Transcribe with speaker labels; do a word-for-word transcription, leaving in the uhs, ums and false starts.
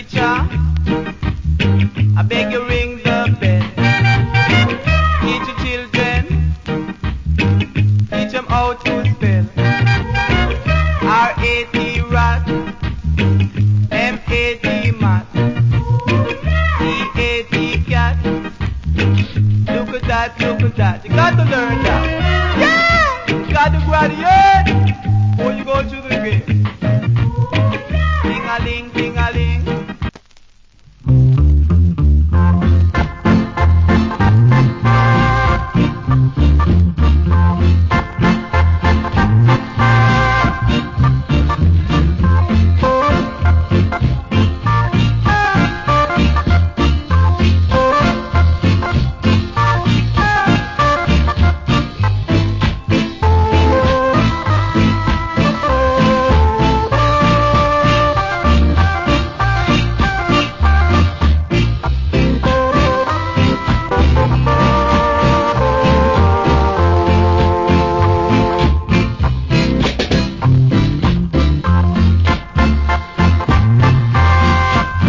Speaker 1: teacher, I beg you ring the bell. Teach your children, teach them how to spell. R A T rat, M A T mat, C A T cat. Look at that, look at that. You got to learn that.